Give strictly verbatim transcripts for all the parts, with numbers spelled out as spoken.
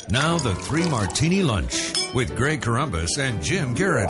Now the Three Martini Lunch with Greg Corombos and Jim Garrity.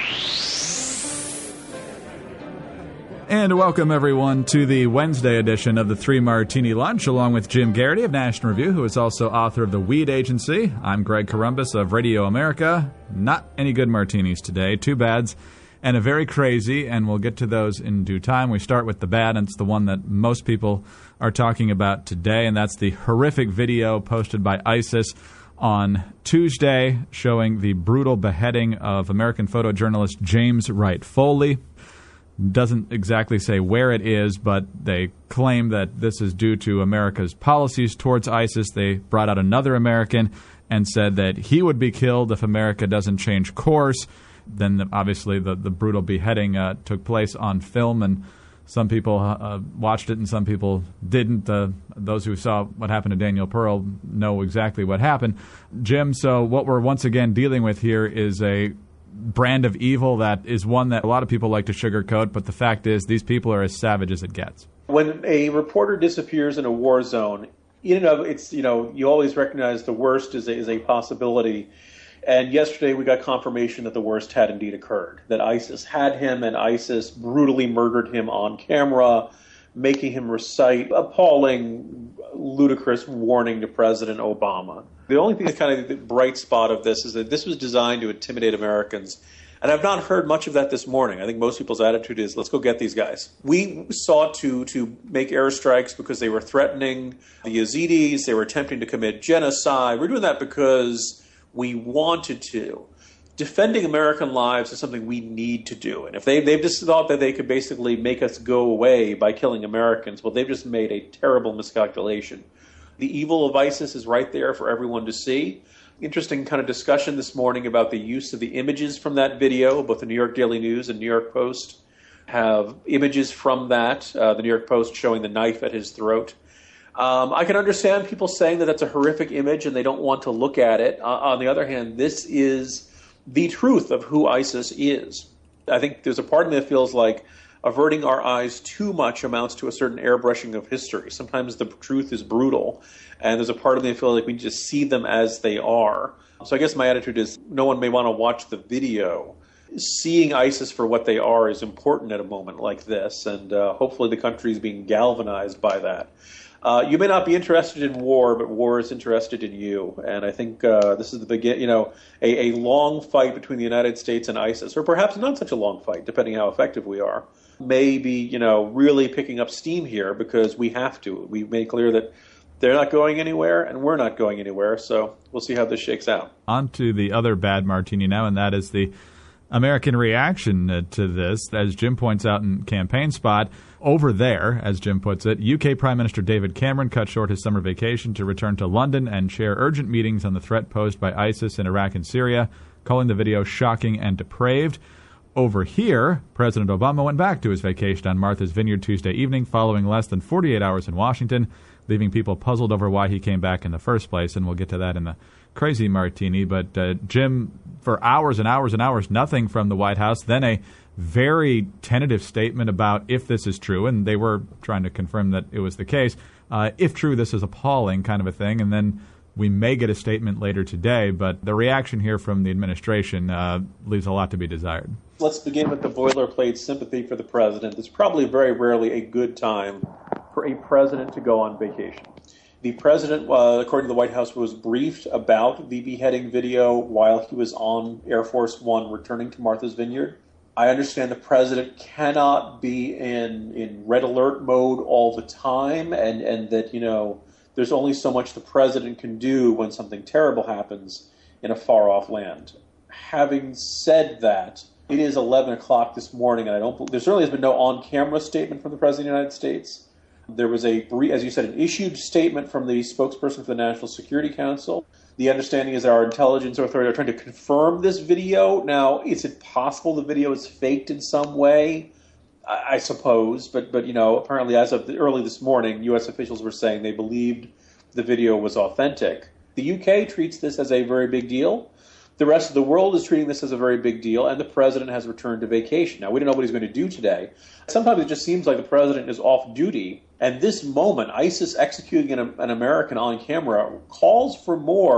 And welcome, everyone, to the Wednesday edition of the Three Martini Lunch, along with Jim Garrity of National Review, who is also author of The Weed Agency. I'm Greg Corombos of Radio America. Not any good martinis today, two bads, and a very crazy, and we'll get to those in due time. We start with the bad, and it's the one that most people are talking about today, and that's the horrific video posted by ISIS on Tuesday showing the brutal beheading of American photojournalist James Wright Foley. Doesn't exactly say where it is, but they claim that this is due to America's policies towards ISIS. They brought out another American and said that he would be killed if America doesn't change course. Then the, obviously the, the brutal beheading uh, took place on film, and some people uh, watched it and some people didn't. Uh, those who saw what happened to Daniel Pearl know exactly what happened. Jim, so what we're once again dealing with here is a brand of evil that is one that a lot of people like to sugarcoat, but the fact is these people are as savage as it gets. When a reporter disappears in a war zone, in and of it's, you know, you always recognize the worst is a, is a possibility. And yesterday we got confirmation that the worst had indeed occurred, that ISIS had him and ISIS brutally murdered him on camera, making him recite appalling, ludicrous warning to President Obama. The only thing that's kind of the bright spot of this is that this was designed to intimidate Americans. And I've not heard much of that this morning. I think most people's attitude is, let's go get these guys. We sought to, to make airstrikes because they were threatening the Yazidis. They were attempting to commit genocide. We're doing that because we wanted to. Defending American lives is something we need to do. And if they, they've just thought that they could basically make us go away by killing Americans, well, they've just made a terrible miscalculation. The evil of ISIS is right there for everyone to see. Interesting kind of discussion this morning about the use of the images from that video. Both the New York Daily News and New York Post have images from that. Uh, the New York Post showing the knife at his throat. Um, I can understand people saying that that's a horrific image and they don't want to look at it. Uh, on the other hand, this is the truth of who ISIS is. I think there's a part of me that feels like averting our eyes too much amounts to a certain airbrushing of history. Sometimes the truth is brutal, and there's a part of me that feels like we just see them as they are. So I guess my attitude is no one may want to watch the video. Seeing ISIS for what they are is important at a moment like this, and uh, hopefully the country is being galvanized by that. Uh, you may not be interested in war, but war is interested in you. And I think uh, this is the begin. You know, a, a long fight between the United States and ISIS, or perhaps not such a long fight, depending how effective we are, may be, you know, really picking up steam here because we have to. We've made clear that they're not going anywhere, and we're not going anywhere. So we'll see how this shakes out. On to the other bad martini now, and that is the American reaction to this. As Jim points out in Campaign Spot, over there, as Jim puts it, U K Prime Minister David Cameron cut short his summer vacation to return to London and chair urgent meetings on the threat posed by ISIS in Iraq and Syria, calling the video shocking and depraved. Over here, President Obama went back to his vacation on Martha's Vineyard Tuesday evening following less than forty-eight hours in Washington, leaving people puzzled over why he came back in the first place, and we'll get to that in the crazy martini. But, uh, Jim, for hours and hours and hours, nothing from the White House, then a very tentative statement about if this is true, and they were trying to confirm that it was the case. Uh, if true, this is appalling kind of a thing, and then we may get a statement later today, but the reaction here from the administration uh, leaves a lot to be desired. Let's begin with the boilerplate sympathy for the president. It's probably very rarely a good time for a president to go on vacation. The president, uh, according to the White House, was briefed about the beheading video while he was on Air Force One returning to Martha's Vineyard. I understand the president cannot be in, in red alert mode all the time, and, and that, you know, there's only so much the president can do when something terrible happens in a far-off land. Having said that, it is eleven o'clock this morning, and I don't. There certainly has been no on-camera statement from the President of the United States. There was a, as you said, an issued statement from the spokesperson for the National Security Council. The understanding is our intelligence authorities are trying to confirm this video. Now, is it possible the video is faked in some way? I, I suppose, but but you know, apparently, as of the, early this morning, U S officials were saying they believed the video was authentic. The U K treats this as a very big deal. The rest of the world is treating this as a very big deal, and the president has returned to vacation. Now, we don't know what he's going to do today. Sometimes it just seems like the president is off duty, and this moment, ISIS executing an, an American on camera calls for more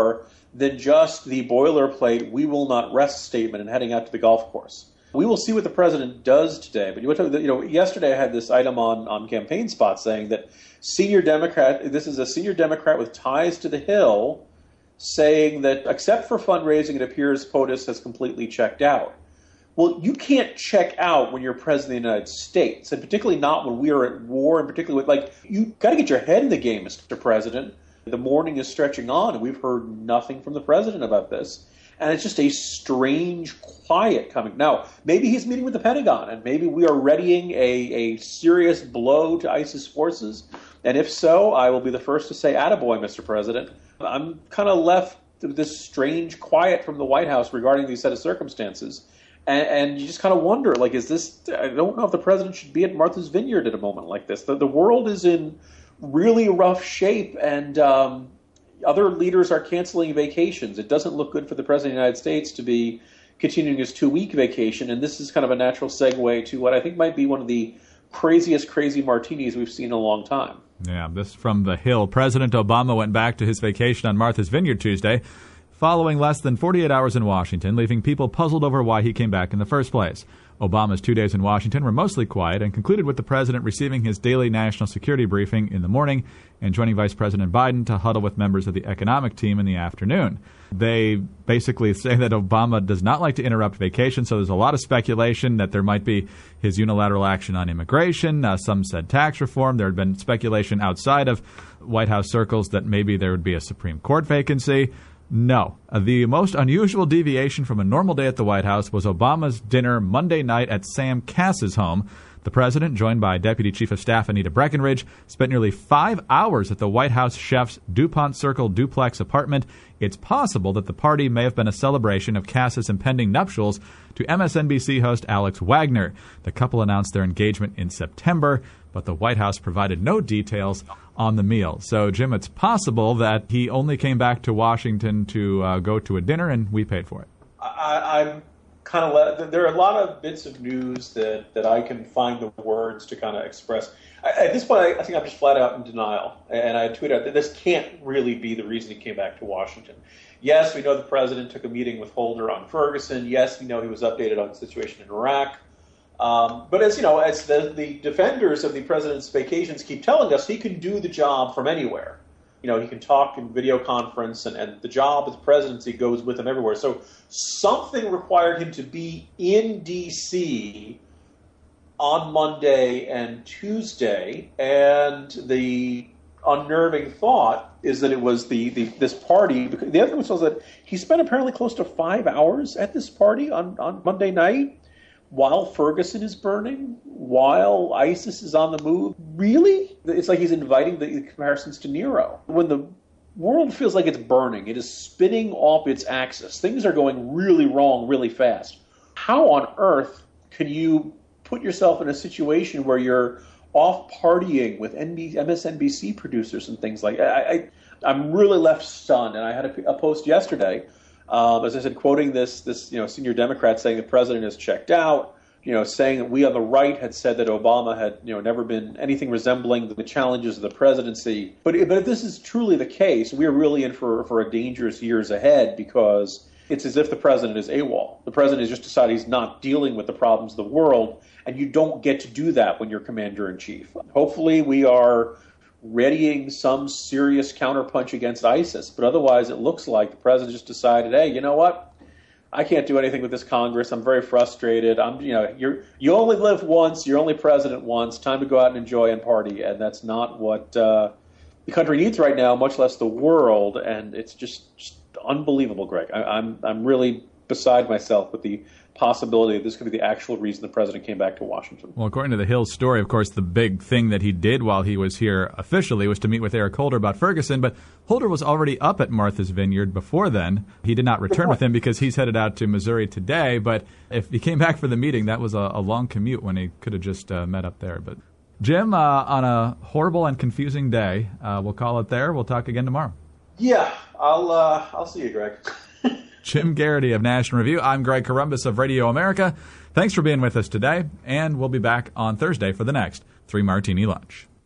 than just the boilerplate, we will not rest statement and heading out to the golf course. We will see what the president does today. But you know, yesterday I had this item on, on Campaign Spot saying that senior Democrat, this is a senior Democrat with ties to the Hill, saying that except for fundraising, it appears POTUS has completely checked out. Well, you can't check out when you're president of the United States, and particularly not when we are at war, and particularly with, like, you got to get your head in the game, Mister President. The morning is stretching on, and we've heard nothing from the president about this. And it's just a strange quiet coming. Now, maybe he's meeting with the Pentagon, and maybe we are readying a, a serious blow to ISIS forces. And if so, I will be the first to say, attaboy, Mister President. I'm kind of left with this strange quiet from the White House regarding these set of circumstances. And, and you just kind of wonder, like, is this, I don't know if the president should be at Martha's Vineyard at a moment like this. The, the world is in really rough shape, and um, other leaders are canceling vacations. It doesn't look good for the president of the United States to be continuing his two-week vacation, and this is kind of a natural segue to what I think might be one of the craziest crazy martinis we've seen in a long time. Yeah, this from the Hill. President Obama went back to his vacation on Martha's Vineyard Tuesday, following less than forty-eight hours in Washington, leaving people puzzled over why he came back in the first place. Obama's two days in Washington were mostly quiet and concluded with the president receiving his daily national security briefing in the morning and joining Vice President Biden to huddle with members of the economic team in the afternoon. They basically say that Obama does not like to interrupt vacation, so there's a lot of speculation that there might be his unilateral action on immigration. Uh, some said tax reform. There had been speculation outside of White House circles that maybe there would be a Supreme Court vacancy. No. Uh, the most unusual deviation from a normal day at the White House was Obama's dinner Monday night at Sam Cass's home. The president, joined by Deputy Chief of Staff Anita Breckenridge, spent nearly five hours at the White House chef's DuPont Circle duplex apartment. It's possible that the party may have been a celebration of Cass's impending nuptials to M S N B C host Alex Wagner. The couple announced their engagement in September, but the White House provided no details on the meal. So, Jim, it's possible that he only came back to Washington to uh, go to a dinner, and we paid for it. I, I'm kind of le- there are a lot of bits of news that, that I can find the words to kind of express. I, at this point, I, I think I'm just flat out in denial, and I tweeted out that this can't really be the reason he came back to Washington. Yes, we know the president took a meeting with Holder on Ferguson. Yes, we know he was updated on the situation in Iraq. Um, but as you know, as the, the defenders of the president's vacations keep telling us, he can do the job from anywhere. You know, he can talk in video conference, and, and the job of the presidency goes with him everywhere. So something required him to be in D C on Monday and Tuesday, and the unnerving thought is that it was the, the this party. The other thing was that he spent apparently close to five hours at this party on, on Monday night, while Ferguson is burning, while ISIS is on the move. Really? It's like he's inviting the comparisons to Nero. When the world feels like it's burning, it is spinning off its axis. Things are going really wrong really fast. How on earth can you put yourself in a situation where you're off partying with M S N B C producers and things like that? I, I, I'm really left stunned, and I had a, a post yesterday Um, as I said, quoting this, this you know, senior Democrat saying the president is checked out, you know, saying that we on the right had said that Obama had, you know, never been anything resembling the challenges of the presidency. But, but if this is truly the case, we are really in for, for a dangerous years ahead, because it's as if the president is AWOL. The president has just decided he's not dealing with the problems of the world, and you don't get to do that when you're commander-in-chief. Hopefully we are readying some serious counterpunch against ISIS, but otherwise it looks like the president just decided, hey, you know what? I can't do anything with this Congress. I'm very frustrated. I'm, you know, you're you only live once. You're only president once. Time to go out and enjoy and party, and that's not what uh, the country needs right now, much less the world. And it's just, just unbelievable, Greg. I, I'm I'm really beside myself with the possibility that this could be the actual reason the president came back to Washington. Well, according to the Hill story, of course, the big thing that he did while he was here officially was to meet with Eric Holder about Ferguson, but Holder was already up at Martha's Vineyard before then. He did not return with him because he's headed out to Missouri today, but if he came back for the meeting, that was a, a long commute when he could have just uh, met up there. But Jim, uh, on a horrible and confusing day, uh, we'll call it there. We'll talk again tomorrow. Yeah, I'll uh, I'll see you, Greg. Jim Garrity of National Review. I'm Greg Corombos of Radio America. Thanks for being with us today, and we'll be back on Thursday for the next Three Martini Lunch.